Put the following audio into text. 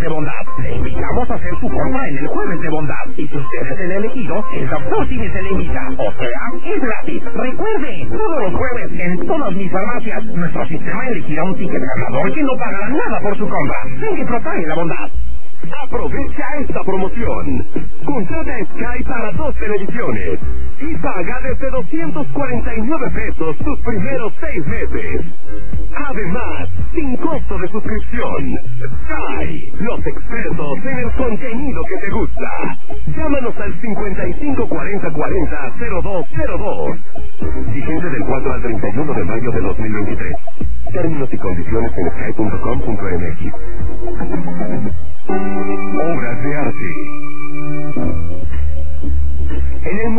de bondad. Le invitamos a hacer su compra en el jueves de bondad. Y si usted es el elegido, el doctor Simi se le invita. O sea, es gratis. Recuerde, todos los jueves en todas mis farmacias, nuestro sistema elegirá un ticket ganador que no pagará nada por su compra. Venga y propague la bondad. Aprovecha esta promoción. Contrata Sky para 2 televisiones y paga desde 249 pesos tus primeros 6 meses. Además, sin costo de suscripción. Sky, los expertos en el contenido que te gusta. Llámanos al 554040-0202. Vigente del 4 al 31 de mayo de 2023. Términos y condiciones en sky.com.mx. Obras de arte. En el